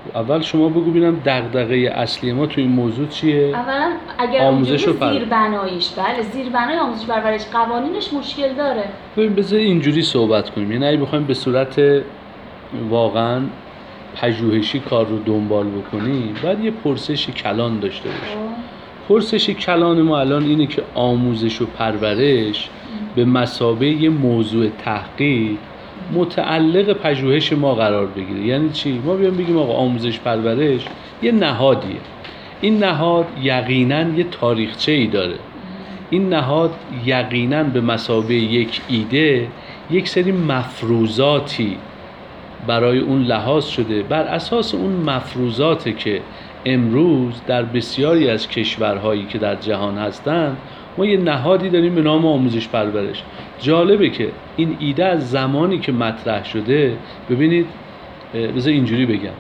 اول شما بگو ببینم دغدغه اصلی ما تو این موضوع چیه؟ اولا اگر آموزش و زیربناییش، بله زیربنای آموزش پرورش قوانینش مشکل داره. ببین بذار اینجوری صحبت کنیم، یعنی اگه بخوایم به صورت واقعا پژوهشی کار رو دنبال بکنیم باید یه پرسش کلان داشته باشیم. پرسش کلان ما الان اینه که آموزش و پرورش به مثابه یه موضوع تحقیق متعلق پژوهش ما قرار بگیره. یعنی چی؟ ما بیام بگیم آقا آموزش پرورش یه نهادیه، این نهاد یقیناً یه تاریخچه‌ای داره، این نهاد یقیناً به مثابه یک ایده یک سری مفروضاتی برای اون لحاظ شده، بر اساس اون مفروضاته که امروز در بسیاری از کشورهایی که در جهان هستن ما یه نهادی داریم به نام آموزش پرورش. جالبه که این ایده از زمانی که مطرح شده، ببینید بذار اینجوری بگم،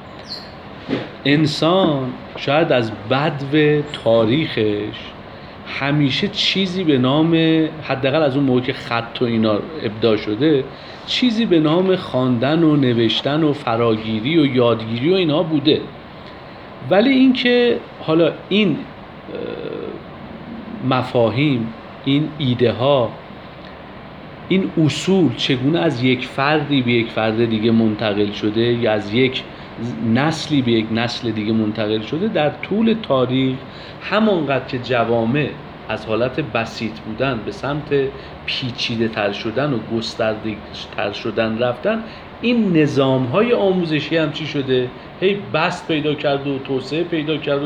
انسان شاید از بدو تاریخش همیشه چیزی به نام، حداقل از اون موقع که خط و اینا ابداع شده، چیزی به نام خواندن و نوشتن و فراگیری و یادگیری و اینا بوده. ولی اینکه حالا این مفاهیم، این ایده ها، این اصول چگونه از یک فردی به یک فرد دیگه منتقل شده یا از یک نسلی به یک نسل دیگه منتقل شده، در طول تاریخ همانقدر که جوامع از حالت بسیط بودن به سمت پیچیده تر شدن و گسترده تر شدن رفتن، این نظام های آموزشی هم چی شده؟ هی بست پیدا کرد و توسعه پیدا کرد و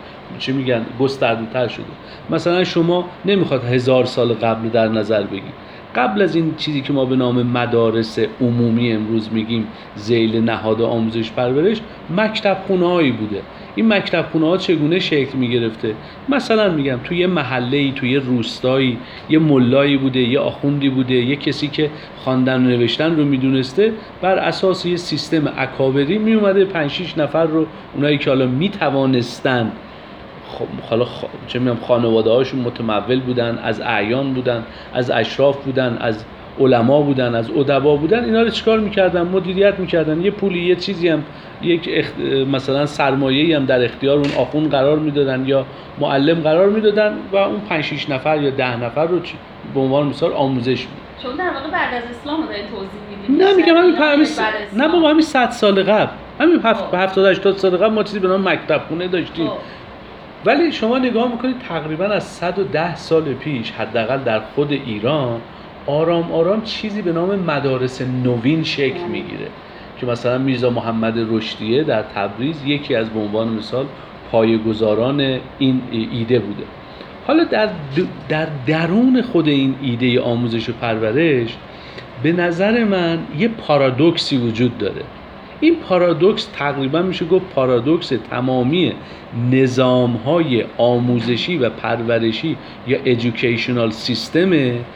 گسترده تر شده. مثلا شما نمیخواد 1000 سال قبل در نظر بگید، قبل از این چیزی که ما به نام مدارس عمومی امروز میگیم ذیل نهاد آموزش پرورش، مکتب خونه هایی بوده. این مکتب خونه ها چگونه شکل میگرفته؟ مثلا میگم توی یه محله‌ای، توی یه روستایی، یه ملایی بوده، یه آخوندی بوده، یه کسی که خواندن و نوشتن رو میدونسته، بر اساس یه سیستم اکابری میومده 5-6 نفر رو، اونایی که حالا میتوانستن، حالا چه میگم خانواده هاشون متمول بودن، از اعیان بودن، از اشراف بودن، از علما بودن، از ادبا بودن، اینا رو چیکار میکردن؟ مدیریت میکردن. یه پولی، یه چیزی هم، مثلا سرمایه‌ای هم در اختیار اون آخوند قرار میدادن یا معلم قرار میدادن و اون 5-6 نفر یا 10 نفر رو به عنوان مثال آموزش میدادن. چون در واقع بعد از اسلام رو دارید توضیح میدید. نه میگم همین نه بابا، همین 100 سال قبل، همین 70-80 سال قبل ما چیزی به نام مکتب خونه داشتیم. ولی شما نگاه میکنید تقریبا از 110 سال پیش حداقل در خود ایران آرام آرام چیزی به نام مدارس نوین شکل میگیره که مثلا میرزا محمد رشدیه در تبریز یکی از به عنوان مثال پایه‌گذاران این ایده بوده. حالا در درون خود این ایده آموزش و پرورش به نظر من یه پارادوکسی وجود داره. این پارادوکس تقریبا میشه گفت پارادوکس تمامی نظام‌های آموزشی و پرورشی یا educational سیستم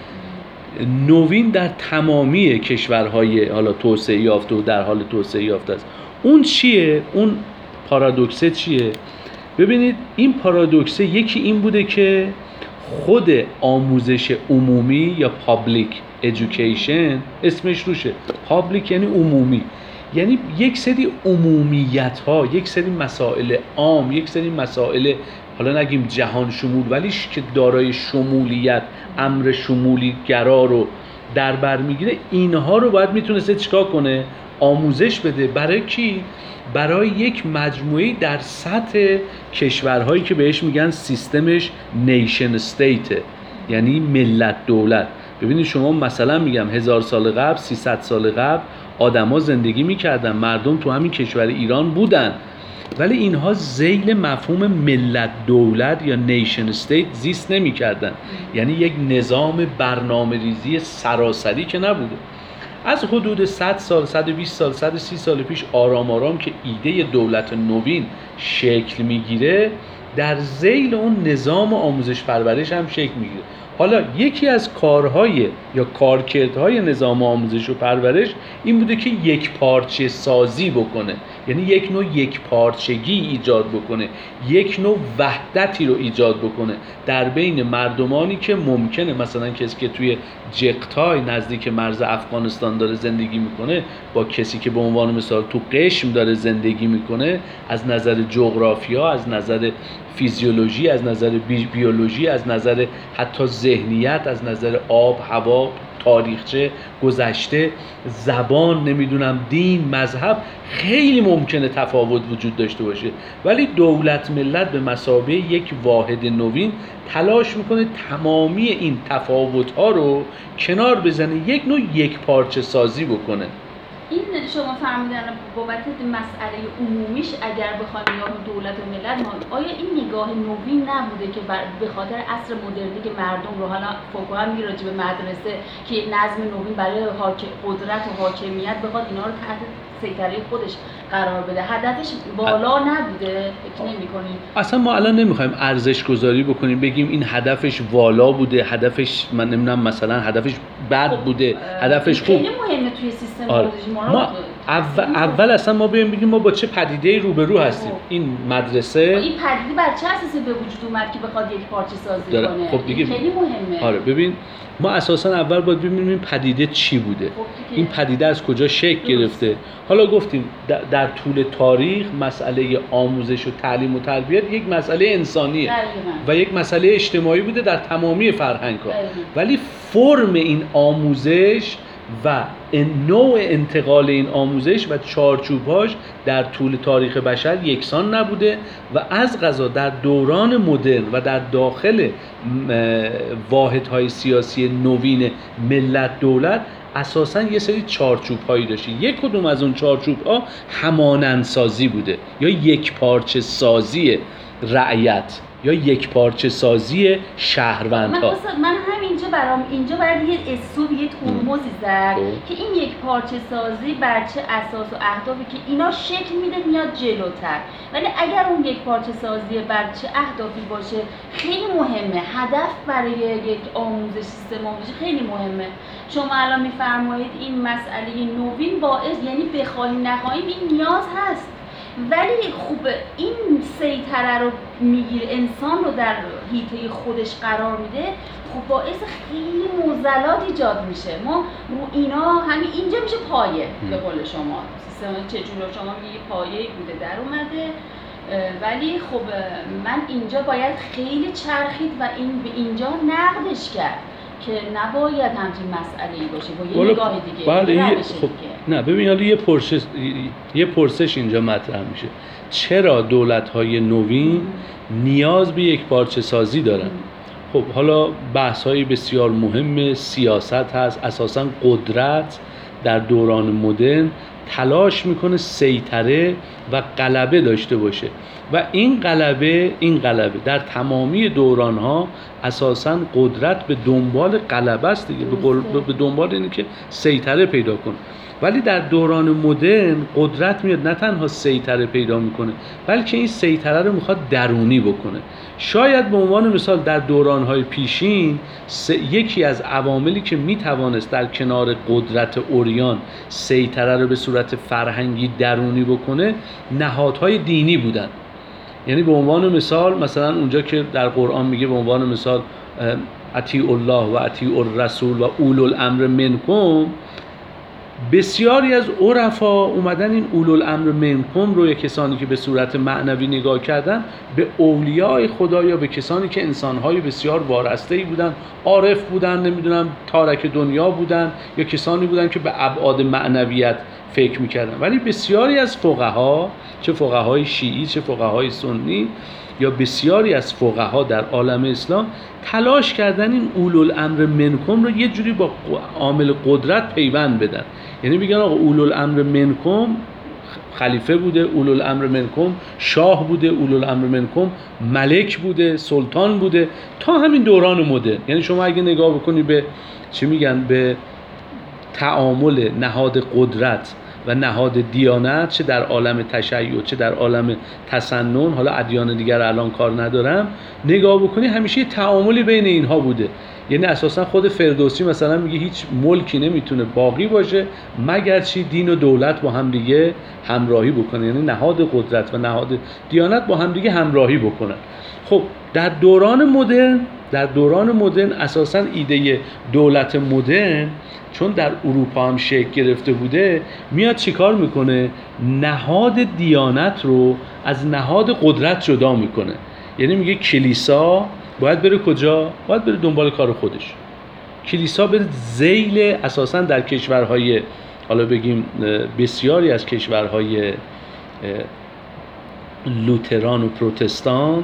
نوین در تمامی کشورهای حالا توسعه یافته و در حال توسعه یافته است. اون چیه؟ اون پارادوکسه چیه؟ ببینید این پارادوکسه یکی این بوده که خود آموزش عمومی یا public education اسمش روشه، public یعنی عمومی، یعنی یک سری عمومیت ها، یک سری مسائل عام، یک سری مسائل حالا نگیم جهان شمول ولی که دارای شمولیت، امر شمولی گرا رو در بر میگیره، اینها رو باید میتونسته چیکار کنه؟ آموزش بده. برای کی؟ برای یک مجموعه در سطح کشورهایی که بهش میگن سیستمش نیشن استیت، یعنی ملت دولت. ببینید شما مثلا میگم 1000 سال قبل، 300 سال قبل آدما زندگی میکردن، مردم تو همین کشور ایران بودن، ولی اینها ذیل مفهوم ملت دولت یا نیشن استیت زیست نمیکردن، یعنی یک نظام برنامه‌ریزی سراسری که نبوده. از حدود 100 سال، 120 سال، 130 سال پیش آرام آرام که ایده دولت نوین شکل میگیره، در ذیل اون نظام آموزش پرورش هم شکل میگیره. حالا یکی از کارهای یا کارکردهای نظام آموزش و پرورش این بوده که یک پارچه سازی بکنه، یعنی یک نوع یک پارچگی ایجاد بکنه، یک نوع وحدتی رو ایجاد بکنه در بین مردمانی که ممکنه مثلا کسی که توی جقتای نزدیک مرز افغانستان داره زندگی میکنه با کسی که به عنوان مثال تو قشم داره زندگی میکنه، از نظر جغرافیا، از نظر فیزیولوژی، از نظر بیولوژی، از نظر حتی ذهنیت، از نظر آب، هوا، تاریخچه، گذشته، زبان، نمیدونم دین، مذهب، خیلی ممکنه تفاوت وجود داشته باشه، ولی دولت ملت به مثابه یک واحد نوین تلاش میکنه تمامی این تفاوت‌ها رو کنار بزنه، یک نوع یک پارچه سازی بکنه. این شما فرمودن بابت مسئله عمومیش اگر بخوایم نگاه دولت و ملت، آیا این نگاه نوین نبوده که به خاطر عصر مدرنی که مردم رو، حالا فوکو هم میگه راجع به مدرسه که نظم نوین برای قدرت و حاکمیت بخواد اینا رو تحت سیطره خودش قرار بده، هدفش بالا نبوده؟ فکر نمی‌کنید؟ اصلا ما الان نمیخوایم ارزش گذاری بکنیم بگیم این هدفش والا بوده، هدفش من نمیدونم مثلا هدفش بد بوده، هدفش خوب. خیلی مهمه توی سیستم آموزشی ما اول اصلا ما بگیم ما با چه پدیده‌ای روبرو هستیم. این مدرسه، این پدیده بر چه اساسی به وجود اومد که بخواد یک پارچه سازی کنه؟ خب دیگه خیلی مهمه. آره ببین، ما اساسا اول باید ببینیم این پدیده چی بوده، خب این پدیده از کجا شکل گرفته. حالا گفتیم در طول تاریخ مسئله آموزش و تعلیم و تربیت یک مسئله انسانیه و یک مسئله اجتماعی بوده در تمامی فرهنگ‌ها، ولی فرم این آموزش و نوع انتقال این آموزش و چارچوب‌هاش در طول تاریخ بشر یکسان نبوده و از قضا در دوران مدرن و در داخل واحدهای سیاسی نوین ملت دولت اساساً یه سری چارچوب‌هایی داشته. یک کدوم از اون چارچوب‌ها همانندسازی بوده یا یک پارچه سازی رعیت یا یک پارچه سازی شهروندها. من همینجا برام اینجا باید یه استوب، یه ترمزی زد که این یک پارچه سازی بر چه اساس و اهدافی که اینا شکل میده میاد جلوتر، ولی اگر اون یک پارچه سازی بر چه اهدافی باشه خیلی مهمه. هدف برای یک آموزش، سیستم آموزشی خیلی مهمه. شما الان میفرمایید این مسئله نوین باعث، یعنی بخوایم نخواهیم این نیاز هست، ولی خوب این سیطره رو میگیره، انسان رو در حیطه خودش قرار میده، خب باعث خیلی معضلات ایجاد میشه. ما رو اینا همین اینجا میشه پایه، به قول شما سیستم چجوری شما میگی پایه‌ای بوده در اومده، ولی خب من اینجا باید خیلی چرخید و این به اینجا نقدش کرد که نباید همچین مسئله‌ای باشه با یه نگاه دیگه. خب نه ببین، حالا یه پرسش اینجا مطرح میشه، چرا دولت‌های نوین نیاز به یک پارچه سازی دارن؟ خب حالا بحث‌های بسیار مهم سیاست هست. اساساً قدرت در دوران مدرن تلاش میکنه سیطره و غلبه داشته باشه و این غلبه در تمامی دوران‌ها اساساً قدرت به دنبال غلبه است دیگه، به دنبال اینه که سیطره پیدا کنه. ولی در دوران مدرن قدرت میاد نه تنها سیطره پیدا میکنه بلکه این سیطره رو میخواد درونی بکنه. شاید به عنوان مثال در دوران‌های پیشین یکی از عواملی که میتوانست در کنار قدرت عریان سیطره رو به صورت فرهنگی درونی بکنه نهادهای دینی بودن. یعنی به عنوان مثال مثلا اونجا که در قرآن میگه به عنوان مثال اطیعوا الله و اطیعوا الرسول و اولو الامر منکم، بسیاری از عرفا اومدن این اولو الامر منکم رو، کسانی که به صورت معنوی نگاه کردن به اولیاء خدا یا به کسانی که انسان‌های بسیار وارسته‌ای بودن، عارف بودن، نمیدونم تارک دنیا بودن، یا کسانی بودن که به ابعاد معنویت فکر می‌کردن. ولی بسیاری از فقها، چه فقهای شیعی چه فقهای سنی، یا بسیاری از فقها در عالم اسلام تلاش کردن این اولو الامر منکم رو یه جوری با عامل قدرت پیوند بدن. یعنی بگن آقا اولو الامر منکم خلیفه بوده، اولو الامر منکم شاه بوده، اولو الامر منکم ملک بوده، سلطان بوده، تا همین دوران مدرن. یعنی شما اگه نگاه بکنی به چی میگن، به تعامل نهاد قدرت و نهاد دیانت، چه در عالم تشیع چه در عالم تسنن، حالا ادیان دیگر الان کار ندارم، نگاه بکنی همیشه تعاملی بین اینها بوده. یعنی اساسا خود فردوسی مثلا میگه هیچ ملکی نمیتونه باقی باشه مگر چی دین و دولت با هم دیگه همراهی بکنه، یعنی نهاد قدرت و نهاد دیانت با هم دیگه همراهی بکنن. خب در دوران مدرن اساسا ایده دولت مدرن چون در اروپا هم شکل گرفته بوده، میاد چیکار میکنه؟ نهاد دیانت رو از نهاد قدرت جدا میکنه. یعنی میگه کلیسا باید بره کجا؟ باید بره دنبال کار خودش. کلیسا بره ذیل اساسا در کشورهای، حالا بگیم بسیاری از کشورهای لوتران و پروتستانت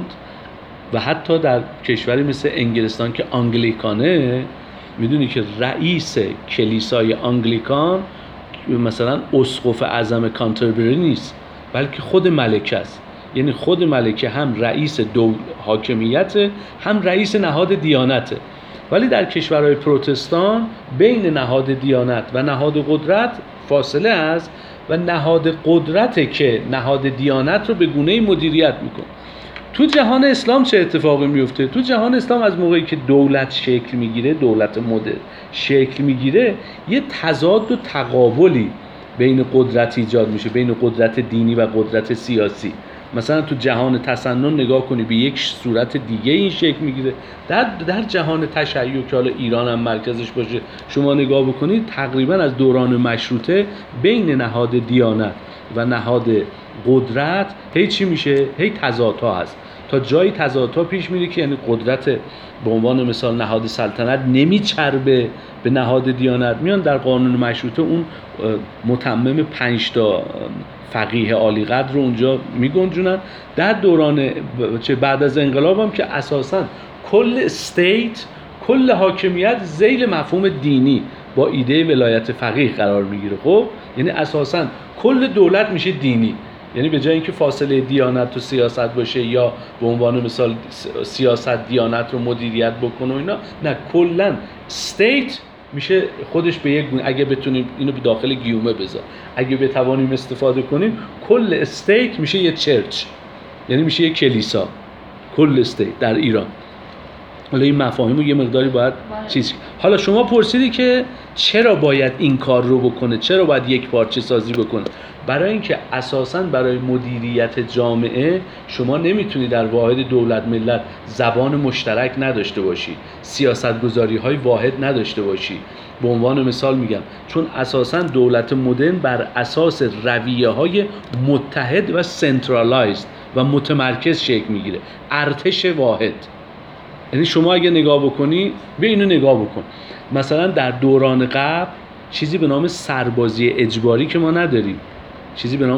و حتی در کشوری مثل انگلستان که آنگلیکانه، میدونی که رئیس کلیسای آنگلیکان مثلا اسقف اعظم کانتربری نیست، بلکه خود ملکه است. یعنی خود ملکه هم رئیس حاکمیت، هم رئیس نهاد دیانته. ولی در کشورهای پروتستان بین نهاد دیانت و نهاد قدرت فاصله است و نهاد قدرته که نهاد دیانت رو به گونه‌ای مدیریت میکنه. تو جهان اسلام چه اتفاقی میفته؟ تو جهان اسلام از موقعی که دولت شکل میگیره، دولت مدرن شکل میگیره، یه تضاد و تقابلی بین قدرت ایجاد میشه، بین قدرت دینی و قدرت سیاسی. مثلا تو جهان تسنن نگاه کنی به یک صورت دیگه این شکل میگیره. در جهان تشیع که حالا ایران هم مرکزش باشه شما نگاه بکنید، تقریبا از دوران مشروطه بین نهاد دیانت و نهاد قدرت هی چی میشه؟ هی تضادها هست. تا جایی تضادها پیش میره که یعنی قدرت به عنوان مثال نهاد سلطنت نمیچربه به نهاد دیانت. میان در قانون مشروطه اون متمم 5 تا فقیه عالی قدر رو اونجا میگنجونن. در دوران بعد از انقلاب هم که اساساً کل استیت، کل حاکمیت ذیل مفهوم دینی با ایده ولایت فقیه قرار میگیره. خب یعنی اساساً کل دولت میشه دینی. یعنی به جای اینکه فاصله دیانت و سیاست باشه یا به عنوان مثال سیاست دیانت رو مدیریت بکنه و اینا، نه، کلا استیت میشه خودش به یک گونه، اگه بتونیم اینو به داخل گیومه بذار، اگه بتوانیم استفاده کنیم، کل استیت میشه یه چرچ، یعنی میشه یه کلیسا. کل استیت در ایران. حالا این مفاهیم رو یه مقداری باید چیز. حالا شما پرسیدی که چرا باید این کار رو بکنه، چرا باید یک پارچه سازی بکنه؟ برای اینکه اساساً برای مدیریت جامعه شما نمیتونی در واحد دولت ملت زبان مشترک نداشته باشی، سیاستگذاری‌های واحد نداشته باشی. به عنوان مثال میگم چون اساساً دولت مدرن بر اساس رویه‌های متحد و سنترالایزد و متمرکز شکل میگیره. ارتش واحد. یعنی شما اگه نگاه بکنی، به اینو نگاه بکن، مثلا در دوران قبل چیزی به نام سربازی اجباری که ما نداریم، چیزی به نام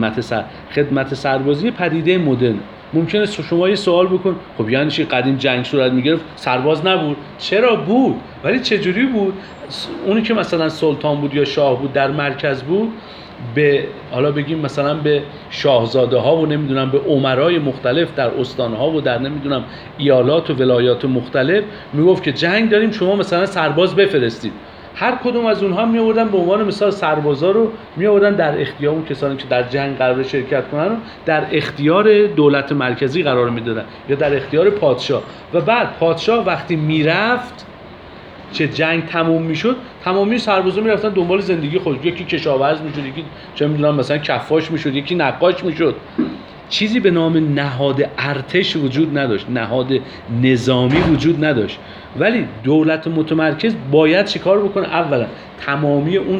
خدمت سربازی پدیده مدرن. ممکنه شما یه سوال بکن، خب یعنی چی قدیم جنگ صورت میگرفت سرباز نبود؟ چرا بود؟ ولی چجوری بود؟ اونی که مثلا سلطان بود یا شاه بود در مرکز بود، به حالا بگیم مثلا به شاهزاده ها و نمیدونم به امرای مختلف در استان ها و در نمیدونم ایالات و ولایات مختلف میگفت که جنگ داریم، شما مثلا سرباز بفرستید. هر کدوم از اونها می آوردن به عنوان مثال سربازا رو می آوردن در اختیار اون کسانی که در جنگ قرار شرکت کنن رو در اختیار دولت مرکزی قرار میدادن یا در اختیار پادشاه. و بعد پادشاه وقتی میرفت، چه جنگ تموم میشد، تمامی سربازا میرفتن دنبال زندگی خود، یکی کشاورز میشد، یکی چه میدونم مثلا کفاش میشد، یکی نقاش میشد. چیزی به نام نهاد ارتش وجود نداشت، نهاد نظامی وجود نداشت. ولی دولت متمرکز باید چیکار بکنه؟ اولا تمامی اون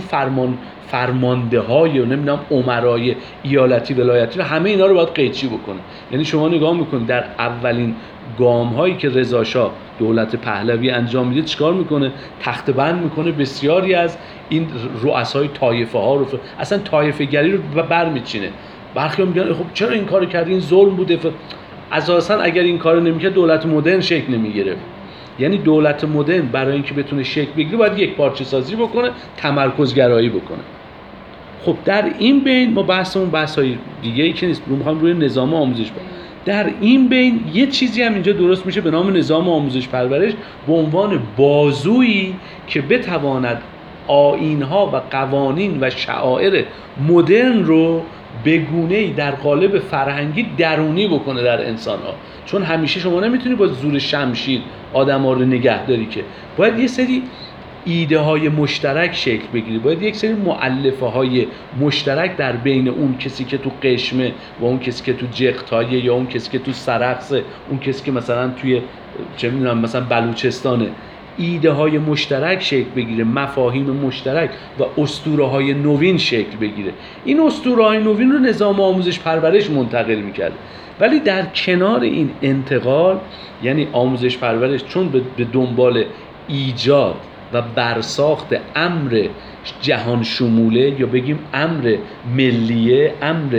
فرمانده های و نمیدونم امرای ایالتی ولایتی رو، همه اینا رو باید قیچی بکنه. یعنی شما نگاه میکنید در اولین گام هایی که رضا شاه دولت پهلوی انجام میده چیکار میکنه؟ تخته بند میکنه بسیاری از این رؤسای طایفه ها رو، اصلا طایفه گری رو برمیچینه. برخی میگن خب چرا این کارو کردی، این ظلم بوده. اساسا اگر این کارو نمیکرد دولت مدرن شکل نمیگرفت. یعنی دولت مدرن برای اینکه بتونه شکل بگیره باید یک پارچه سازی بکنه، تمرکزگرایی بکنه. خب در این بین ما بحث‌های دیگه‌ای که نیست، می‌خوام روی نظام آموزش در این بین یه چیزی هم اینجا درست میشه به نام نظام آموزش پرورش، به عنوان بازویی که بتواند آیین‌ها و قوانین و شعائر مدرن رو به گونه‌ای در قالب فرهنگی درونی بکنه در انسان‌ها. چون همیشه شما نمیتونی با زور شمشیر آدم‌ها رو نگهداری، که باید یه سری ایده های مشترک شکل بگیره، باید یک سری مؤلفه های مشترک در بین اون کسی که تو قشمه و اون کسی که تو جغتایه، یا اون کسی که تو سرخسه، اون کسی که مثلا توی چه میدونم مثلا بلوچستانه، ایده های مشترک شکل بگیره، مفاهیم مشترک و اسطوره های نوین شکل بگیره. این اسطوره های نوین رو نظام آموزش پرورش منتقل میکرده. ولی در کنار این انتقال، یعنی آموزش پرورش چون به دنبال ایجاد و برساخت امر جهان شموله، یا بگیم امر ملیه، امر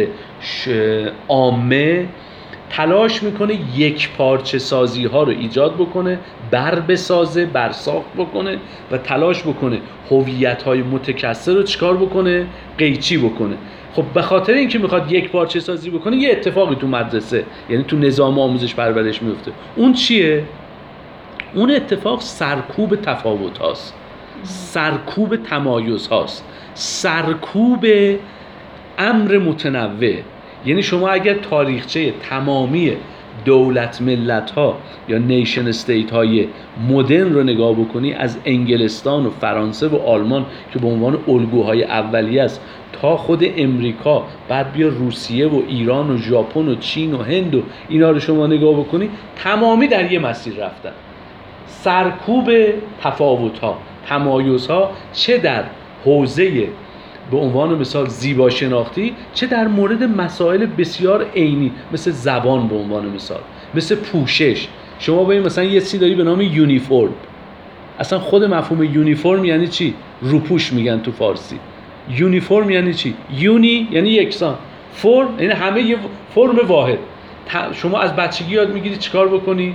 عامه، تلاش میکنه یک پارچه سازی ها رو ایجاد بکنه، بسازه، برساخت بکنه و تلاش بکنه هویت های متکثر رو چیکار بکنه؟ قیچی بکنه. خب به خاطر اینکه میخواد یک پارچه سازی بکنه، یه اتفاقی تو مدرسه، یعنی تو نظام آموزش پرورش میفته. اون چیه؟ اون اتفاق سرکوب تفاوت هاست، سرکوب تمایز هاست، سرکوب امر متنوع. یعنی شما اگر تاریخچه تمامی دولت ملت ها یا نیشن استیت های مدرن رو نگاه بکنی، از انگلستان و فرانسه و آلمان که به عنوان الگوهای اولیه است، تا خود امریکا، بعد بیا روسیه و ایران و ژاپن و چین و هند و اینا رو شما نگاه بکنی، تمامی در یه مسیر رفتن. سرکوب تفاوت‌ها، تمایزها، چه در حوزه به عنوان مثال زیبا شناختی، چه در مورد مسائل بسیار عینی مثل زبان، به عنوان مثال مثل پوشش. شما باید مثلا یه چیزی داری به نام یونیفرم. اصلا خود مفهوم یونیفرم یعنی چی؟ روپوش میگن تو فارسی. یونیفرم یعنی چی؟ یونی یعنی یکسان، فرم یعنی همه یه فرم واحد. شما از بچگی یاد میگیری چیکار بکنی؟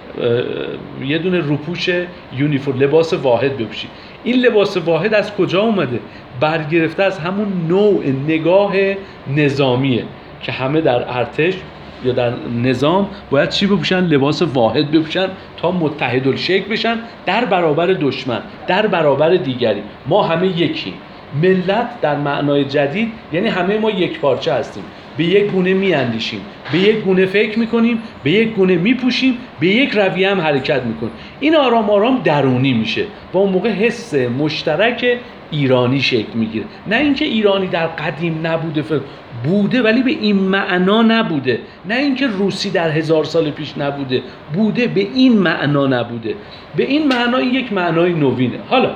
یه دونه روپوش یونیفرم، لباس واحد بپوشی. این لباس واحد از کجا اومده؟ برگرفته از همون نوع نگاه نظامیه که همه در ارتش یا در نظام باید چی بپوشن؟ لباس واحد بپوشن تا متحدالشکل بشن در برابر دشمن، در برابر دیگری. ما همه یکی. ملت در معنای جدید یعنی همه ما یک پارچه هستیم، به یک گونه میاندیشیم، به یک گونه فکر میکنیم، به یک گونه میپوشیم، به یک رویه هم حرکت میکنیم. این آرام آرام درونی میشه و اون موقع حس مشترک ایرانی شکل میگیره. نه اینکه ایرانی در قدیم نبوده، بوده ولی به این معنا نبوده. نه اینکه روسی در 1000 سال پیش نبوده، بوده، به این معنا نبوده. به این معنا این یک معنای نوینه. حالا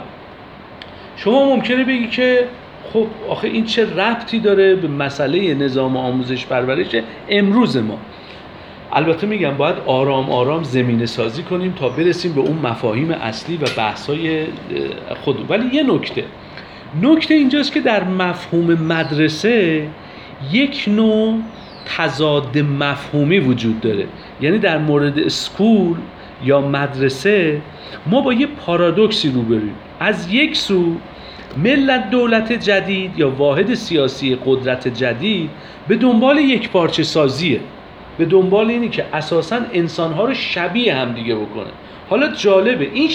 شما ممکنه بگی که خب آخه این چه ربطی داره به مسئله نظام آموزش پرورش امروز ما؟ البته میگم باید آرام آرام زمینه سازی کنیم تا برسیم به اون مفاهیم اصلی و بحث‌های خود. ولی یه نکته اینجاست که در مفهوم مدرسه یک نوع تضاد مفهومی وجود داره. یعنی در مورد اسکول یا مدرسه ما با یه پارادوکسی روبرویم. از یک سو ملت دولت جدید یا واحد سیاسی قدرت جدید به دنبال یک پارچه سازیه، به دنبال اینی که اساساً انسانها رو شبیه هم دیگه بکنه. حالا جالبه این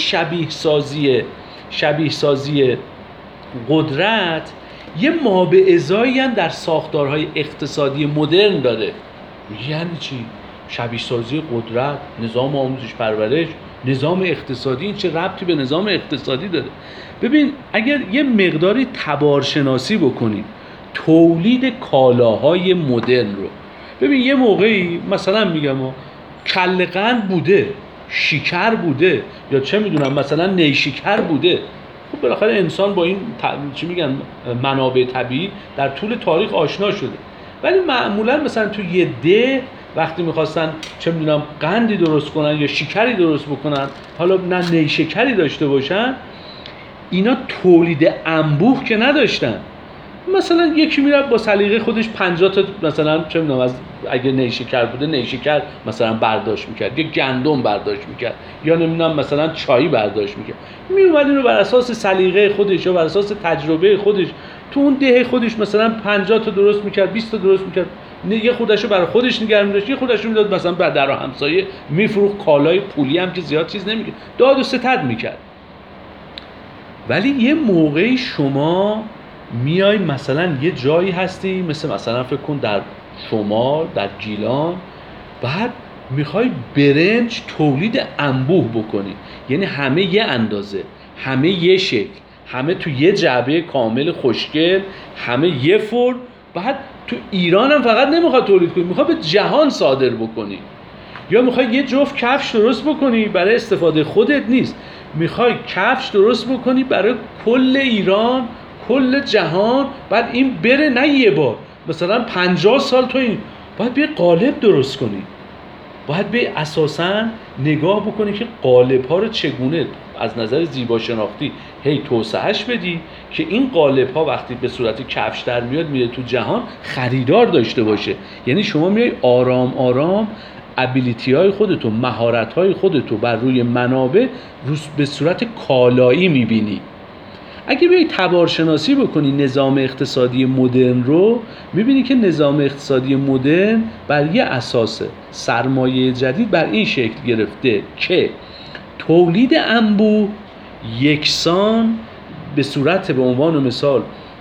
شبیه سازی قدرت یه مابعضایی هم در ساختارهای اقتصادی مدرن داره. یعنی چی؟ شبیه سازی قدرت، نظام آموزش پرورش، نظام اقتصادی، این چه ربطی به نظام اقتصادی داره؟ ببین اگر یه مقداری تبارشناسی بکنیم تولید کالاهای مدرن رو، ببین یه موقعی مثلا میگم کله قند بوده، شکر بوده، یا چه میدونم مثلا نیشکر بوده. خب بالاخره انسان با این چی میگن منابع طبیعی در طول تاریخ آشنا شده. ولی معمولا مثلا تو یه ده وقتی میخواستن چه میدونم قندی درست کنن یا شکری درست بکنن، حالا نه نیشکری داشته باشن، اینا تولید انبوه که نداشتن. مثلا یکی میره با سلیقه خودش 50 تا مثلا چه میدونم از اگه نیشکر بوده نیشکر مثلا برداشت میکرد، یا گندم برداشت میکرد، یا نمیدونم مثلا چای برداشت میکرد. میومد اینو بر اساس سلیقه خودش یا بر اساس تجربه خودش تو اون دهه خودش مثلا 50 تا درست میکرد، 20 تا درست میکرد، یه خودشو برای خودش نگه می‌داشت، یه خودشو میداد مثلا به در و همسایه، میفروخت. کالای پولی هم که زیاد چیز نمیگه، داد و ستد میکرد. ولی یه موقعی شما میای مثلا یه جایی هستی مثلا فکر کن در شمال، در گیلان، بعد میخوای برنج تولید انبوه بکنی، یعنی همه یه اندازه، همه یه شکل، همه تو یه جعبه کامل خوشگل، همه یه فرم. بعد تو ایران هم فقط نمیخواد تولید کنی، میخواد به جهان صادر بکنی. یا میخوای یه جفت کفش درست بکنی برای استفاده خودت نیست، میخوای کفش درست بکنی برای کل ایران، کل جهان. بعد این بره نه یه بار، مثلا 50 سال تو این باید بیا قالب درست کنی، باید به اساساً نگاه بکنی که قالب ها رو چگونه از نظر زیبا شناختی هی توسعهش بدی که این قالب ها وقتی به صورت کفش در میاد میره تو جهان خریدار داشته باشه. یعنی شما میای آرام آرام ابیلیتی های خودتو، مهارت های خودتو بر روی منابع به صورت کالایی میبینی. اگه بیایی تبارشناسی بکنی نظام اقتصادی مدرن رو، میبینی که نظام اقتصادی مدرن بر یه اساس سرمایه جدید بر این شکل گرفته که تولید انبوه یکسان به صورت به عنوان مثال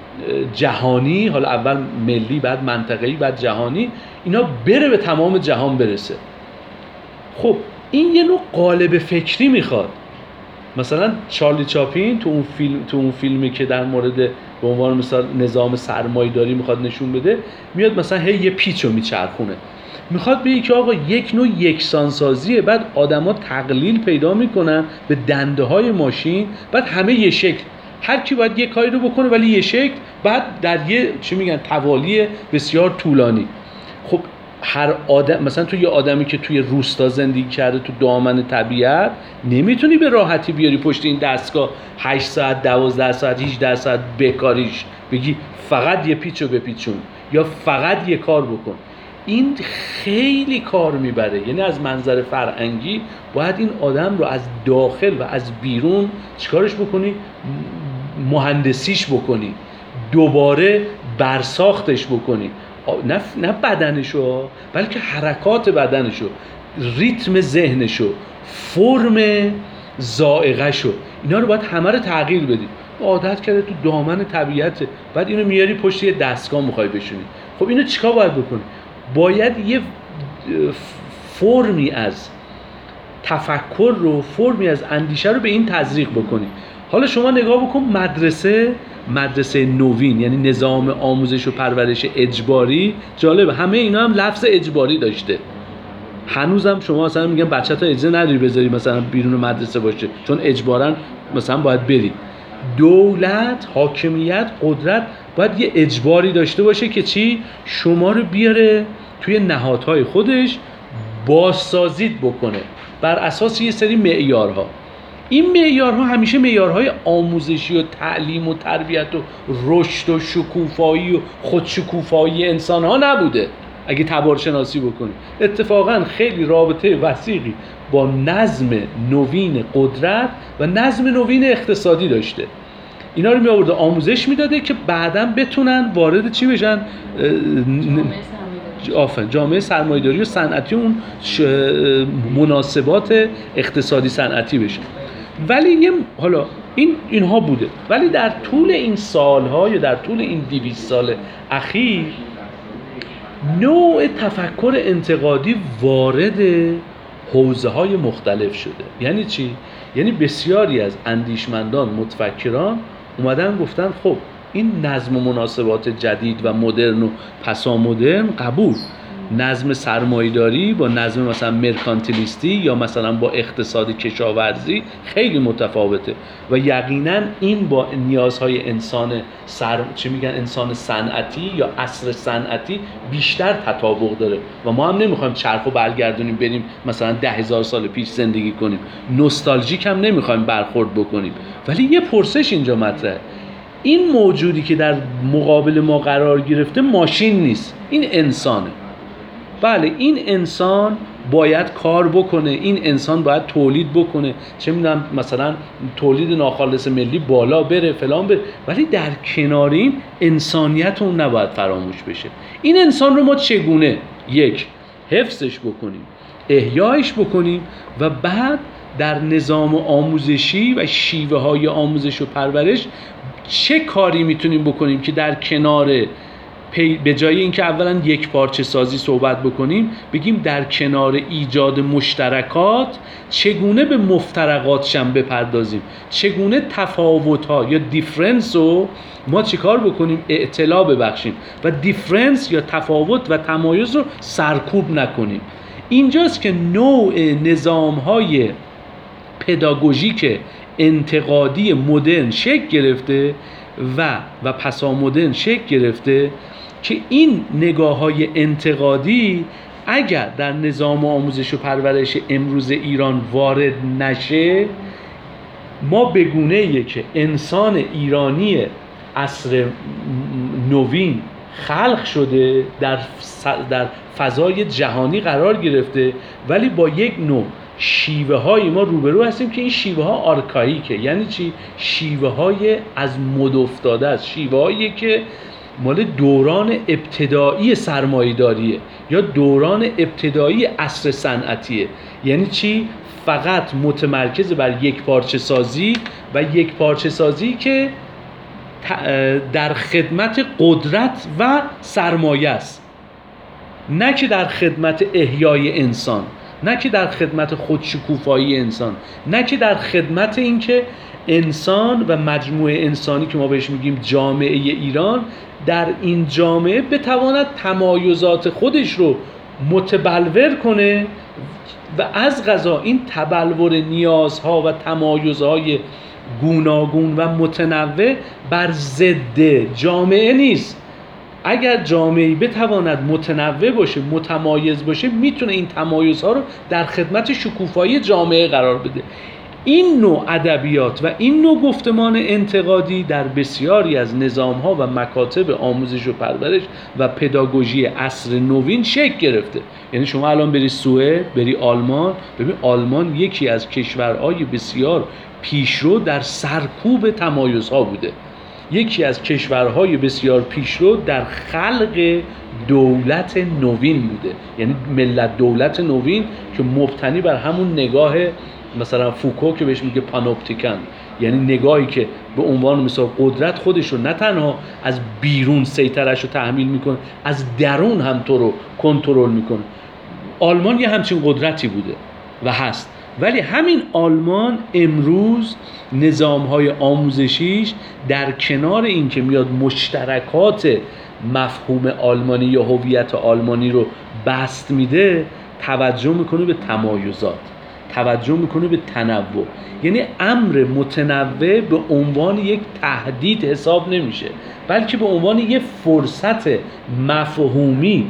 جهانی، حالا اول ملی بعد منطقه‌ای بعد جهانی، اینا بره به تمام جهان برسه. خب این یه نوع قالب فکری میخواد. مثلا چارلی چاپلین تو اون فیلمی که در مورد به عنوان مثال نظام سرمایه‌داری میخواد نشون بده، میاد مثلا هی یه پیچو میچرخونه، میخواد بگه که آقا یک نوع یکسانسازیه. بعد آدما تقلیل پیدا میکنن به دنده های ماشین، بعد همه یه شکل، هر کی باید یه کاری رو بکنه ولی یه شکل، بعد در یه چی میگن توالی بسیار طولانی. خب هر آدم، مثلا تو یه آدمی که توی روستا زندگی کرده تو دامن طبیعت، نمیتونی به راحتی بیاری پشت این دستگاه 8 ساعت 12 ساعت 18 ساعت بکاریش، بگی فقط یه پیچو بپیچون یا فقط یه کار بکن. این خیلی کار میبره. یعنی از منظر فرهنگی باید این آدم رو از داخل و از بیرون چیکارش بکنی؟ مهندسیش بکنی، دوباره برساختش بکنی. نه بدنشو، بلکه حرکات بدنشو، ریتم ذهنشو، فرم ذائقه‌شو، اینا رو باید همه رو تغییر بدی. عادت کرده تو دامن طبیعته، بعد اینو میاری پشت یه دستگاه میخوای بشونی. خب اینو چیکار باید بکنی؟ باید یه فرمی از تفکر رو، فرمی از اندیشه رو به این تزریق بکنی. حالا شما نگاه بکن مدرسه نوین، یعنی نظام آموزش و پرورش اجباری. جالبه همه اینا هم لفظ اجباری داشته. هنوزم شما مثلا میگن بچه‌ت اجازه نداری بذاری مثلا بیرون مدرسه باشه، چون اجباراً مثلا باید بری. دولت، حاکمیت، قدرت باید یه اجباری داشته باشه که چی؟ شما رو بیاره توی نهادهای خودش بازسازی بکنه بر اساس یه سری معیارها. این معیارها همیشه معیارهای آموزشی و تعلیم و تربیت و رشد و شکوفایی و خودشکوفایی انسان‌ها نبوده. اگه تبارشناسی بکنی، اتفاقا خیلی رابطه وثیقی با نظم نوین قدرت و نظم نوین اقتصادی داشته. اینا رو میآورده آموزش میداده که بعداً بتونن وارد چی بشن؟ جامعه سرمایه‌داری و صنعتی، اون مناسبات اقتصادی صنعتی بشن. ولی حالا اینها بوده، ولی در طول این سالها یا در طول این 200 سال اخیر نوع تفکر انتقادی وارد حوزه‌های مختلف شده. یعنی چی؟ یعنی بسیاری از اندیشمندان، متفکران اومدن گفتن خب این نظم و مناسبات جدید و مدرن و پسامدرن قبول، نظم سرمایه‌داری با نظم مثلا مرکانتیلیستی یا مثلا با اقتصاد کشاورزی خیلی متفاوته و یقینا این با نیازهای انسان انسان صنعتی یا عصر صنعتی بیشتر تطابق داره و ما هم نمیخوایم چرخو برگردونیم بریم مثلا 10,000 سال پیش زندگی کنیم، نوستالژیک هم نمیخوایم برخورد بکنیم. ولی یه پرسش اینجا مطرحه، این موجودی که در مقابل ما قرار گرفته ماشین نیست، این انسانه. بله این انسان باید کار بکنه، این انسان باید تولید بکنه، چه میدونم مثلا تولید ناخالص ملی بالا بره فلان بره، ولی در کنار این انسانیت اون نباید فراموش بشه. این انسان رو ما چگونه یک حفظش بکنیم، احیایش بکنیم و بعد در نظام آموزشی و شیوه های آموزش و پرورش چه کاری میتونیم بکنیم که در کنار به جای اینکه اولا یک پارچه سازی صحبت بکنیم، بگیم در کنار ایجاد مشترکات چگونه به مفترقاتشم بپردازیم، چگونه تفاوت‌ها یا دیفرنس رو ما چیکار بکنیم، اعتلا ببخشیم و دیفرنس یا تفاوت و تمایز رو سرکوب نکنیم. اینجاست که نوع نظام‌های پداگوژیک انتقادی مدرن شکل گرفته و پسامدرن شکل گرفته که این نگاه‌های انتقادی اگر در نظام آموزش و پرورش امروز ایران وارد نشه، ما به گونه‌ای که انسان ایرانی عصر نوین خلق شده در فضای جهانی قرار گرفته، ولی با یک نوع شیوه های ما روبرو هستیم که این شیوه ها آرکائیکه. یعنی چی؟ شیوه های از مد افتاده است، شیوه هایی که مال دوران ابتدایی سرمایه‌داریه یا دوران ابتدایی عصر صنعتیه. یعنی چی؟ فقط متمرکز بر یک پارچه سازی و یک پارچه سازی که در خدمت قدرت و سرمایه است، نه که در خدمت احیای انسان، نه که در خدمت خودشکوفایی انسان، نه که در خدمت اینکه انسان و مجموعه انسانی که ما بهش میگیم جامعه ایران، در این جامعه بتواند تمایزات خودش رو متبلور کنه و از قضا این تبلور نیازها و تمایزهای گوناگون و متنوع بر ضد جامعه نیست. اگر جامعه‌ای بتواند متنوع باشه، متمایز باشه، میتونه این تمایزها رو در خدمت شکوفایی جامعه قرار بده. این نوع ادبیات و این نوع گفتمان انتقادی در بسیاری از نظام‌ها و مکاتب آموزش و پرورش و پداگوژی عصر نوین شکل گرفته. یعنی شما الان بری سوئد، بری آلمان، ببین آلمان یکی از کشورهای بسیار پیشرو در سرکوب تمایزها بوده، یکی از کشورهای بسیار پیشرو در خلق دولت نوین بوده. یعنی ملت دولت نوین که مبتنی بر همون نگاه مثلا فوکو که بهش میگه پانوپتیکن، یعنی نگاهی که به عنوان مثلا قدرت خودش رو نه تنها از بیرون سیطرش رو تحمیل میکنه، از درون هم تو رو کنترل میکنه. آلمان یه همچین قدرتی بوده و هست، ولی همین آلمان امروز نظام‌های آموزشیش در کنار این که میاد مشترکات مفهوم آلمانی یا هویت آلمانی رو بست میده، توجه میکنه به تمایزات، توجه میکنه به تنوع. یعنی امر متنوع به عنوان یک تهدید حساب نمیشه، بلکه به عنوان یک فرصت مفهومی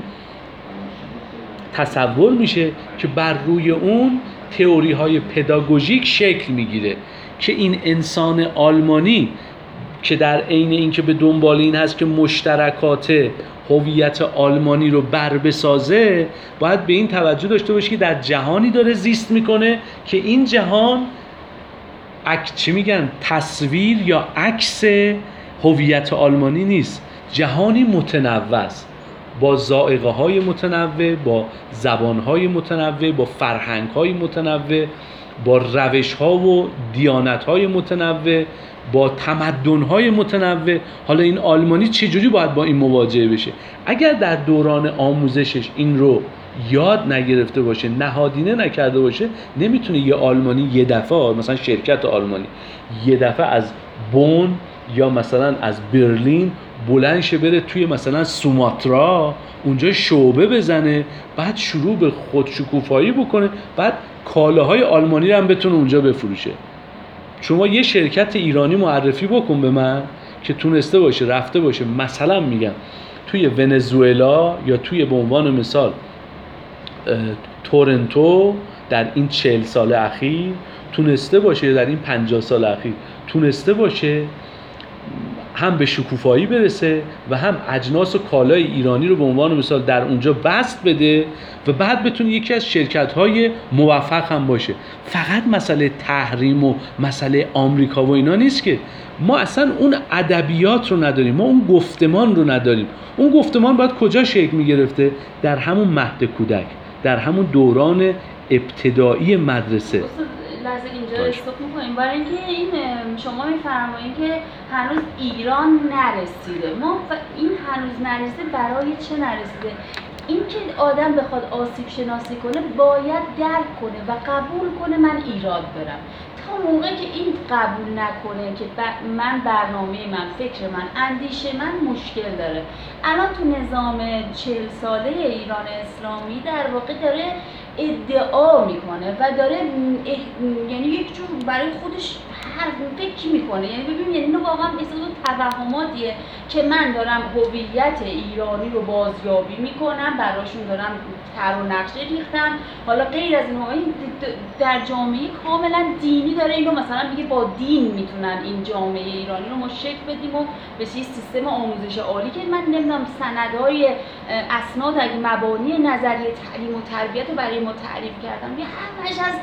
تصور میشه که بر روی اون تئوری های پداگوژیک شکل میگیره که این انسان آلمانی که در عین اینکه به دنبال این هست که مشترکات هویت آلمانی رو بسازه، باید به این توجه داشته باشه که در جهانی داره زیست میکنه که این جهان چی میگن تصویر یا عکس هویت آلمانی نیست، جهانی متنوع است، با ذائقه های متنوع، با زبان های متنوع، با فرهنگ های متنوع، با روش ها و دیانت های متنوع، با تمدن های متنوع. حالا این آلمانی چجوری باید با این مواجهه بشه؟ اگر در دوران آموزشش این رو یاد نگرفته باشه، نهادینه نکرده باشه، نمیتونه یه آلمانی یه دفعه، مثلا شرکت آلمانی یه دفعه از بون یا مثلا از برلین بلند شه بره توی مثلا سوماترا اونجا شعبه بزنه، بعد شروع به خودشکوفایی بکنه، بعد کالاهای آلمانی رو هم بتونه اونجا بفروشه. شما یه شرکت ایرانی معرفی بکن به من که تونسته باشه رفته باشه مثلا میگم توی ونزوئلا یا توی به عنوان مثال تورنتو در این 40 سال اخیر تونسته باشه، در این 50 سال اخیر تونسته باشه هم به شکوفایی برسه و هم اجناس و کالای ایرانی رو به عنوان مثال در اونجا بست بده و بعد بتونه یکی از شرکت‌های موفق هم باشه. فقط مسئله تحریم و مسئله آمریکا و اینا نیست که ما اصلا اون ادبیات رو نداریم، ما اون گفتمان رو نداریم. اون گفتمان باید کجا شکل می‌گرفته؟ در همون مهد کودک، در همون دوران ابتدایی مدرسه. لحظه اینجا استاپ می‌کنیم برای اینکه این شما می‌فرمایید که هنوز ایران نرسیده. ما این هنوز نرسیده برای چه نرسیده؟ اینکه آدم بخواد آسیب شناسی کنه باید درک کنه و قبول کنه من ایراد دارم. تا موقعی که این قبول نکنه که من برنامه من، فکر من، اندیشه من مشکل داره. الان تو نظام 40 ساله ایران اسلامی در واقع داره ادعا میکنه و داره یعنی یک جور برای خودش فکر میکنه، یعنی ببین اینو واقعا احساس توهماتیه که من دارم هویت ایرانی رو بازیابی میکنم، براشون دارم طرح و نقشه ریختم. حالا غیر از این در جامعه کاملا دینی داره اینو مثلا میگه با دین میتونن این جامعه ایرانی رو ما شکل بدیم و به سیستم آموزش عالی که من نمیدونم سندهای اسناد اگه مبانی نظریه تعلیم و تربیت رو برای ما تعریف کردم، یه همش از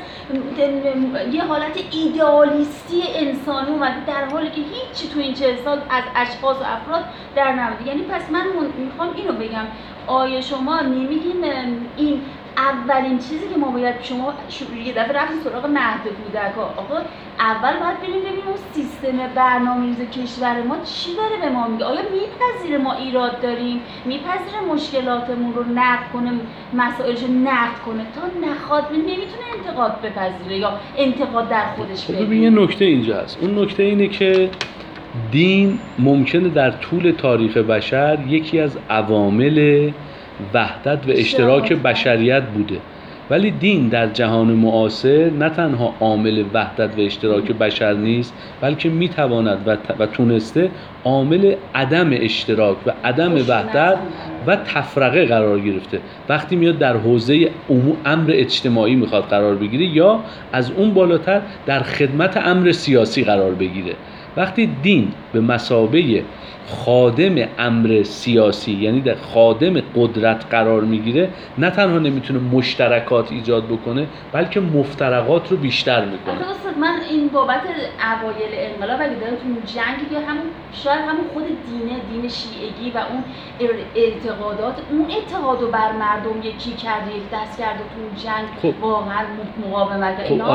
یه حالت ایدئالیستی انسانی اومده در حالی که هیچی تو این 40 سال از اشخاص و افراد در نمیاد. یعنی پس من میخوام اینو بگم، آیا شما نمیگین این اولین چیزی که ما باید شما یه دفعه رفتیم سراغ مهد کودک ها، آقا اول باید ببینیم اون سیستم برنامه‌ریزی کشور ما چی داره به ما میگه؟ آیا میپذیره ما ایراد داریم؟ میپذیره مشکلاتمون رو نقد کنه، مسائلش رو نقد کنه؟ تا نخواد نمیتونه انتقاد بپذیره یا انتقاد در خودش ببینه. ببین یه نکته اینجا هست، اون نکته اینه که دین ممکنه در طول تاریخ بشر یکی از عوامل وحدت و اشتراک بشریت بوده، ولی دین در جهان معاصر نه تنها عامل وحدت و اشتراک بشر نیست، بلکه میتواند و تونسته عامل عدم اشتراک و عدم وحدت و تفرقه قرار گرفته. وقتی میاد در حوزه امر اجتماعی میخواد قرار بگیره یا از اون بالاتر در خدمت امر سیاسی قرار بگیره. وقتی دین به مثابه خادم امر سیاسی یعنی در خادم قدرت قرار میگیره، نه تنها نمیتونه مشترکات ایجاد بکنه بلکه مفترقات رو بیشتر میکنه. درسته، من این بابت اوایل انقلاب اگه داره تو جنگی که همون شاید همون خود دین شیعگی و اون اعتقادات اون اعتقادو بر مردم یکی کرد، یک دست کرد و تو جنگ واقعا مقاومت کرد. اینا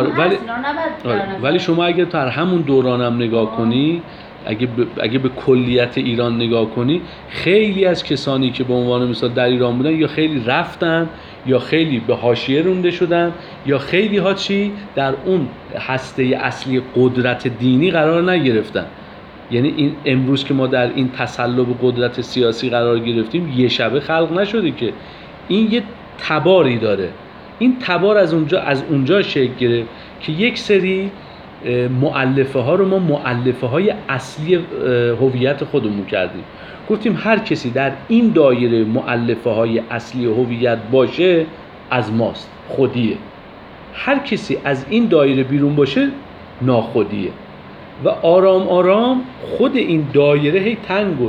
نباید ولی شما اگه در همون دورانم نگاه کنی، اگه به کلیت ایران نگاه کنی، خیلی از کسانی که به عنوان مثال در ایران بودن یا خیلی رفتن یا خیلی به حاشیه رونده شدن یا خیلی ها در اون هسته اصلی قدرت دینی قرار نگرفتن. یعنی این امروز که ما در این تسلب قدرت سیاسی قرار گرفتیم یه شبه خلق نشده که این یه تباری داره. این تبار از اونجا شکل گرفت که یک سری مؤلفه ها رو ما مؤلفه های اصلی هویت خودمون کردیم. گفتیم هر کسی در این دایره مؤلفه های اصلی هویت باشه از ماست، خودیه. هر کسی از این دایره بیرون باشه ناخودیه. و آرام آرام خود این دایره هی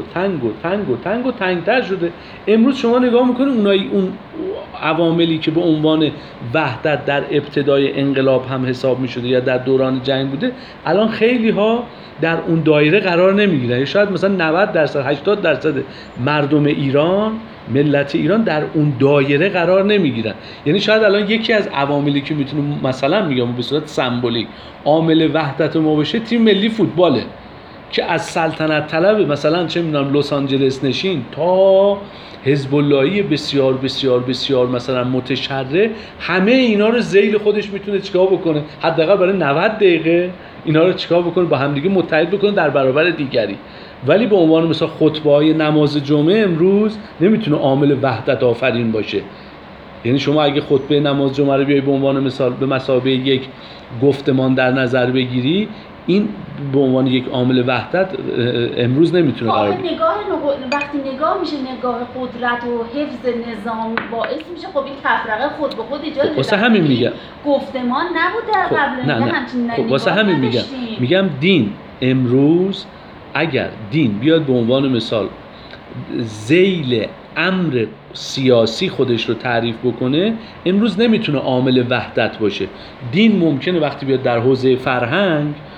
تنگتر شده. امروز شما نگاه میکنید اون عواملی که به عنوان وحدت در ابتدای انقلاب هم حساب میشده یا در دوران جنگ بوده، الان خیلی ها در اون دایره قرار نمیگیرن. شاید مثلا 90% 80% مردم ایران، ملت ایران در اون دایره قرار نمیگیرن. یعنی شاید الان یکی از عواملی که میتونه مثلا میگم به صورت سمبولیک عامل وحدت ما باشه تیم ملی فوتباله که از سلطنت طلب مثلا چه میدونم لس آنجلس نشین تا حزب اللهی بسیار بسیار بسیار مثلا متشرع، همه اینا رو ذیل خودش میتونه چیکار بکنه، حداقل برای 90 دقیقه اینا رو چیکار بکنه، با همدیگه متحد بکنه در برابر دیگری. ولی به عنوان مثلا خطبه‌های نماز جمعه امروز نمیتونه عامل وحدت آفرین باشه. یعنی شما اگه خطبه نماز جمعه رو بیای به عنوان مثال به مثابه یک گفتمان در نظر بگیری، این به عنوان یک عامل وحدت امروز نمیتونه قرار بگیره. وقتی نگاه میشه نگاه قدرت و حفظ نظام باعث میشه خب این تفرقه خود به خود ایجاد بشه. واسه همین میگم گفتمان نبود در قبل همچین واسه همین میگم دین امروز اگر دین بیاد به عنوان مثال ذیل امر سیاسی خودش رو تعریف بکنه، امروز نمیتونه عامل وحدت باشه. دین ممکنه وقتی بیاد در حوزه فرهنگ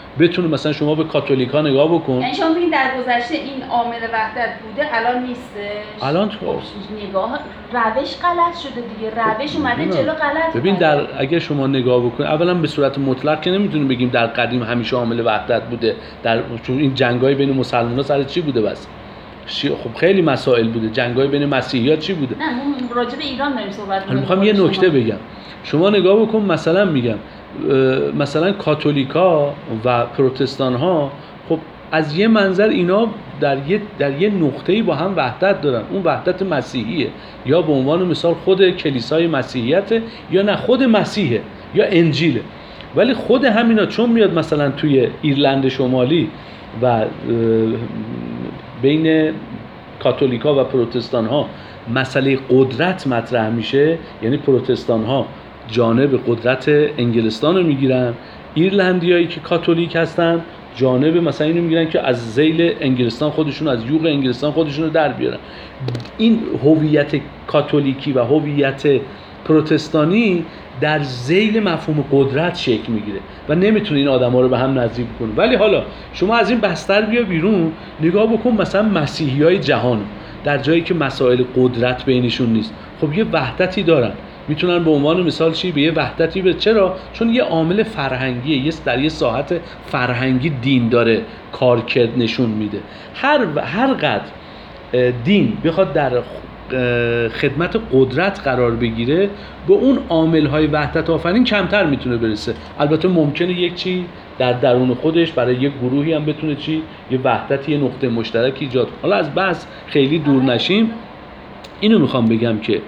بتونه مثلا شما به کاتولیکا نگاه بکن. یعنی شما ببین در گذشته این عامل وحدت بوده الان نیستش. الان نگاه روش غلط شده دیگه، روش اومده جلو غلط. ببین اگه شما نگاه بکنید اولا به صورت مطلق که نمیتونیم بگیم در قدیم همیشه عامل وحدت بوده. چون این جنگای بین مسلمان‌ها سر چی بوده بس؟ خب خیلی مسائل بوده. جنگای بین مسیحی‌ها چی بوده؟ نه ما راجع به ایران داریم صحبت می‌کنیم. میخوام یه نکته بگم. شما نگاه بکن مثلا میگم مثلا کاتولیکا و پروتستان ها خب از یه منظر اینا در یه نقطه‌ای با هم وحدت دارن. اون وحدت مسیحیه، یا به عنوان مثال خود کلیسای مسیحیت، یا نه خود مسیحه یا انجیله. ولی خود همینا چون میاد مثلا توی ایرلند شمالی و بین کاتولیکا و پروتستان ها مسئله قدرت مطرح میشه، یعنی پروتستان ها جانب قدرت انگلستان رو میگیرن، ایرلندیایی که کاتولیک هستن جانب مثلا اینو میگیرن که از ذیل انگلستان خودشون، از یوغ انگلستان خودشون رو در بیارن. این هویت کاتولیکی و هویت پروتستانی در ذیل مفهوم قدرت شکل میگیره و نمیتونه این آدما رو به هم نزدیک کنه. ولی حالا شما از این بستر بیا بیرون، نگاه بکن مثلا مسیحیای جهان در جایی که مسائل قدرت بینشون نیست، خب یه وحدتی دارن، میتونن به عنوان مثال چی به یه وحدتی به. چرا؟ چون یه عامل فرهنگیه، در یه ساحت فرهنگی دین داره کارکرد نشون میده. هر قدر دین بخواد در خدمت قدرت قرار بگیره، به اون عامل‌های وحدت آفرین کمتر میتونه برسه. البته ممکنه یک چی در درون خودش برای یک گروهی هم بتونه چی یه وحدتی، یه نقطه مشترک ایجاد. حالا از بحث خیلی دور نشیم، اینو میخوام بگم که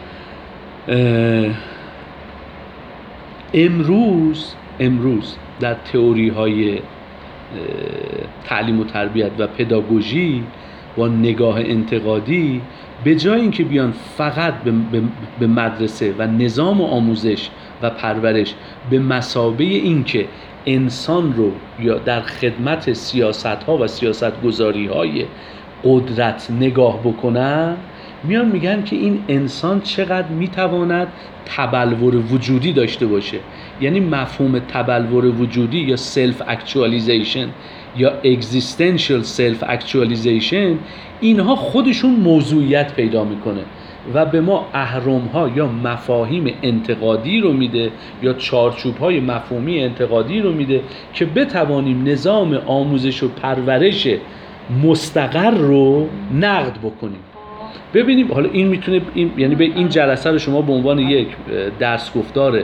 امروز در تئوری‌های تعلیم و تربیت و پداگوژی با نگاه انتقادی، به جای اینکه بیان فقط به مدرسه و نظام آموزش و پرورش به مثابه اینکه انسان رو یا در خدمت سیاست‌ها و سیاست‌گذاری‌های قدرت نگاه بکنن، میان میگن که این انسان چقدر میتواند تبلور وجودی داشته باشه. یعنی مفهوم تبلور وجودی یا سلف اکچوالیزیشن یا اگزیستنشال سلف اکچوالیزیشن، اینها خودشون موضوعیت پیدا میکنه و به ما اهرم‌ها یا مفاهیم انتقادی رو میده یا چارچوب‌های مفهومی انتقادی رو میده که بتوانیم نظام آموزش و پرورش مستقر رو نقد بکنیم. ببینیم حالا این میتونه یعنی به این جلسه رو شما به عنوان یک درس گفتار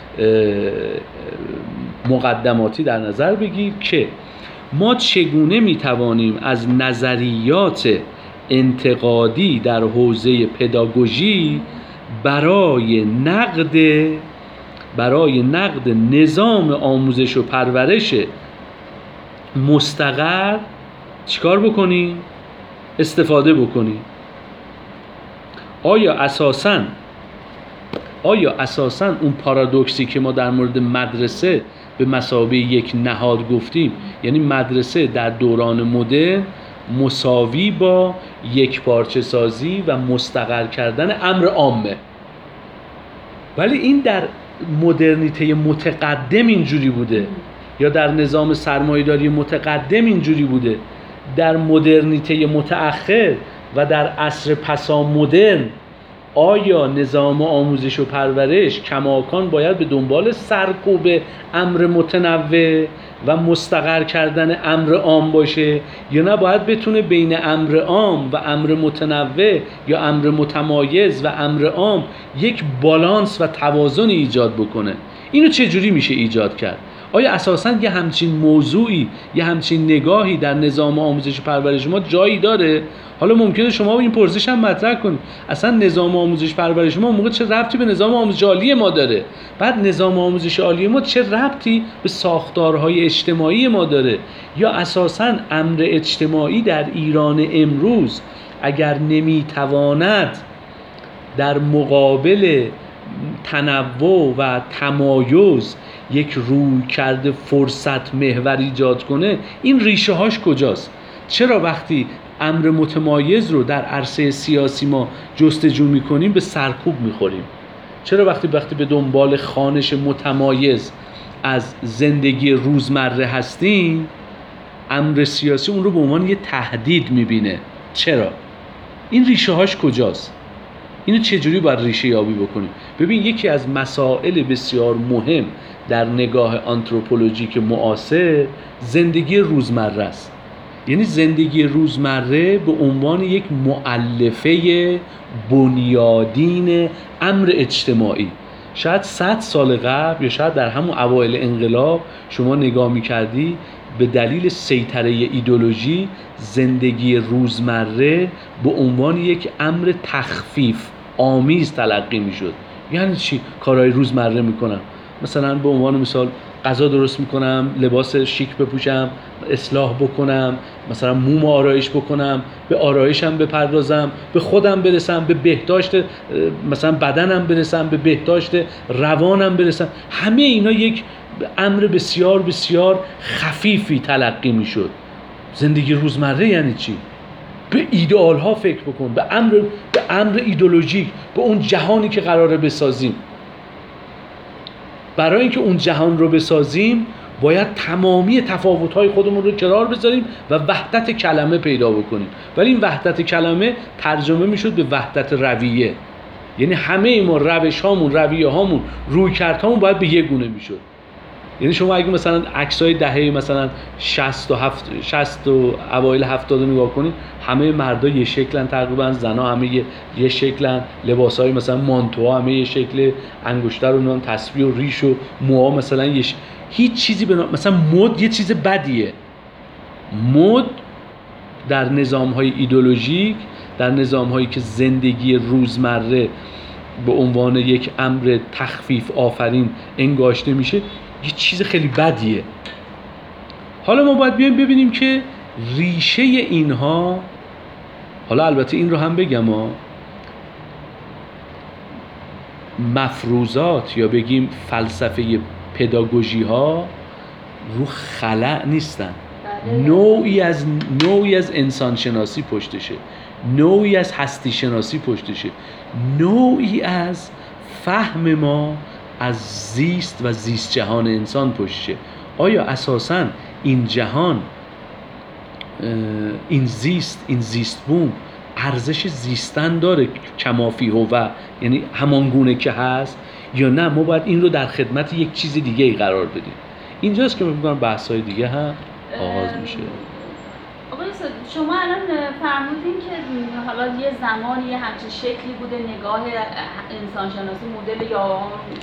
مقدماتی در نظر بگیر که ما چگونه میتوانیم از نظریات انتقادی در حوزه پداگوژی برای نقد نظام آموزش و پرورش مستقر چیکار بکنیم؟ استفاده بکنیم. آیا اساساً اون پارادوکسی که ما در مورد مدرسه به مثابه یک نهاد گفتیم، یعنی مدرسه در دوران مدرن مساوی با یک پارچه سازی و مستقر کردن امر عامه، ولی این در مدرنیته متقدم اینجوری بوده یا در نظام سرمایه‌داری متقدم اینجوری بوده، در مدرنیته متأخر و در عصر پسا مدرن آیا نظام آموزش و پرورش کماکان باید به دنبال سرکوب امر متنوع و مستقر کردن امر عام باشه یا نه باید بتونه بین امر عام و امر متنوع یا امر متمایز و امر عام یک بالانس و توازن ایجاد بکنه؟ اینو چه جوری میشه ایجاد کرد؟ آیا اساساً یه همچین موضوعی، یه همچین نگاهی در نظام آموزش و پرورش ما جایی داره؟ حالا ممکنه شما این پرسش هم مطرح کنید، اصلا نظام آموزش پرورش ما موقع چه ربطی به نظام آموزش عالی ما داره؟ بعد نظام آموزش عالی ما چه ربطی به ساختارهای اجتماعی ما داره؟ یا اساساً امر اجتماعی در ایران امروز اگر نمیتواند در مقابل تنوع و تمایز یک رویکرد فرصت محور ایجاد کنه، این ریشه هاش کجاست؟ چرا وقتی امر متمایز رو در عرصه سیاسی ما جستجو میکنیم به سرکوب میخوریم؟ چرا وقتی به دنبال خوانش متمایز از زندگی روزمره هستیم، امر سیاسی اون رو به عنوان یه تهدید میبینه. چرا؟ این ریشه هاش کجاست؟ اینو چجوری باید ریشه یابی بکنیم؟ ببین، یکی از مسائل بسیار مهم در نگاه آنتروپولوژیک معاصر زندگی روزمره است. یعنی زندگی روزمره به عنوان یک مؤلفه بنیادین امر اجتماعی. شاید 100 سال قبل یا شاید در همون اوایل انقلاب شما نگاه می‌کردی به دلیل سیطره ایدئولوژی زندگی روزمره به عنوان یک امر تخفیف آمیز تلقی می‌شد. یعنی چی؟ کارهای روزمره می‌کنم، مثلا به عنوان مثال غذا درست می‌کنم، لباس شیک بپوشم، اصلاح بکنم، مثلا موم آرایش بکنم، به آرایشم بپردازم، به خودم برسم، به بهداشت مثلا بدنم برسم، به بهداشت روانم برسم. همه اینا یک امر بسیار بسیار خفیفی تلقی میشد. زندگی روزمره یعنی چی؟ به ایدئال ها فکر بکن، به امر ایدئولوژیک، به اون جهانی که قراره بسازیم. برای اینکه اون جهان رو بسازیم باید تمامی تفاوت‌های خودمون رو کنار بذاریم و وحدت کلمه پیدا بکنیم. ولی این وحدت کلمه ترجمه میشد به وحدت رویه. یعنی همه ما روش‌هامون، رویه‌هامون، رویکردهامون باید به یک گونه میشد. یعنی شما اگه مثلا عکسای دهه مثلا 60 و اوایل 70 نگاه کنید، همه مردا یه شکلن تقریبا، زنا همه یه شکلن، لباسای مثلا مانتوها همه یه شکل، انگشتر و نون تسبیح و ریش و موها مثلا هیچ چیزی مثلا مد یه چیز بدیه. مد در نظام‌های ایدئولوژیک، در نظام‌هایی که زندگی روزمره به عنوان یک امر تخفیف آفرین انگاشته میشه، یه چیز خیلی بدیه. حالا ما باید بیایم ببینیم که ریشه اینها، حالا البته این رو هم بگم مفروضات یا بگیم فلسفه پداگوژی ها رو خلأ نیستن. نوعی از انسان شناسی پشتشه، نوعی از هستی شناسی پشتشه، نوعی از فهم ما از زیست و زیست جهان انسان پشتشه. آیا اساساً این جهان، این زیست بوم ارزش زیستن داره کمافی هو، یعنی همان گونه که هست، یا نه ما باید این رو در خدمت یک چیز دیگه ای قرار بدیم؟ اینجاست که من میگم بحث‌های دیگه هم آغاز میشه. آقای استاد، شما الان فرمودین که حالا یه زمانی یه همچین شکلی بوده نگاه انسانشناسی، مدل یا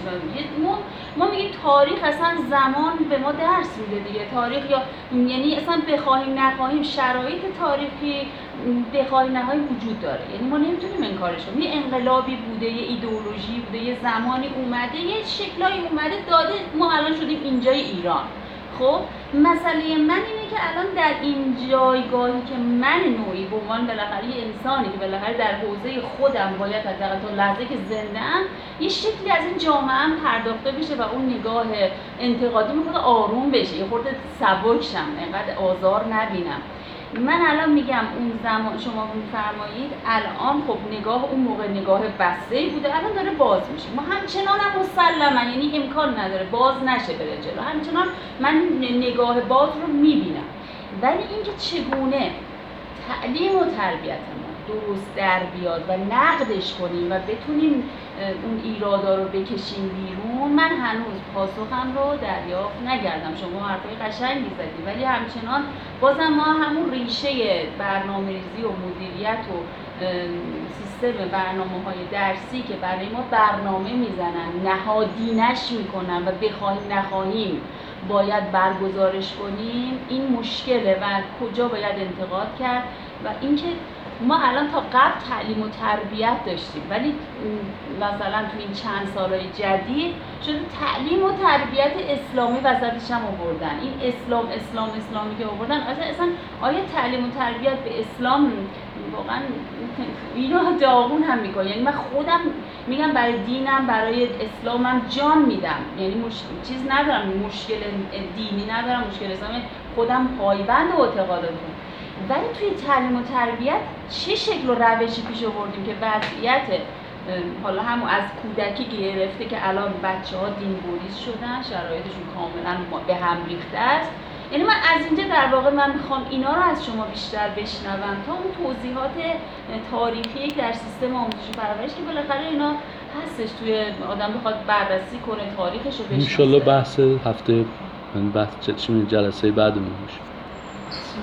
ما میگیم تاریخ اصلا زمان به ما درس میده دیگه. تاریخ یا یعنی اصلا بخواهیم نخواهیم شرایط تاریخی بخواهیم نخواهیم وجود داره. یعنی ما نمیتونیم انکارش کنیم. یه انقلابی بوده، یه ایدئولوژی بوده، یه زمانی اومده، یه شکلایی اومده داده، ما الان شدیم اینجای ایران. خب مسئله من اینه که الان در این جایگاهی که من نوعی به عنوان بالاخره یه انسانی که بالاخره در حوزه خودم باید حداقل تا لحظه که زنده‌ام یه شکلی از این جامعه‌ام پرداخته بشه و اون نگاه انتقادی خود آروم بشه، یه خورده سبک شم، اینقدر آزار نبینم. من الان میگم اون زمان شما میفرمایید الان خب نگاه اون موقع نگاه بسته‌ای بوده، الان داره باز میشه. ما همچنان هم مسلما یعنی امکان نداره باز نشه بره جلو، همچنان من نگاه باز رو میبینم. ولی اینکه چگونه تعلیم و تربیت ما درست در بیاد و نقدش کنیم و بتونیم اون ایرادا رو بکشیم بیرون، من هنوز پاسخم رو دریافت نکردم. شما حرفای قشنگی زدی، ولی همچنان بازم ما همون ریشه برنامه‌ریزی و مدیریت و سیستم برنامه‌های درسی که برای ما برنامه میزنن، نهادینش میکنن و بخواهیم نخواهیم باید برگزارش کنیم، این مشکله و کجا باید انتقاد کرد. و اینکه ما الان تا قبل تعلیم و تربیت داشتیم، ولی مثلا تو این چند سالهای جدید شده تعلیم و تربیت اسلامی وسطش هم آوردن. این اسلامی که آوردن، اصلا آیا تعلیم و تربیت به اسلام واقعا اینو داغون هم میکنه؟ یعنی من خودم میگم برای دینم، برای اسلامم جان میدم، یعنی چیز ندارم، مشکل دینی ندارم، مشکل اسلامی، خودم پایبند اعتقاداتم. ولی توی تعلیم و تربیت چه شکل و روشی پیش آوردیم که وضعیت حالا هم از کودکی گرفته که الان بچه‌ها دین‌گریز شدن، شرایطشون کاملا به هم ریخته است. یعنی من از اینجا در واقع من میخوام اینا رو از شما بیشتر بشنوم تا اون توضیحات تاریخی در سیستم آموزش و پرورش که بالاخره اینا هستش توی آدم بخواد بررسی کنه تاریخش رو بشناسه. انشالله بحث هفته، بحث جلسه بعدمون میشه.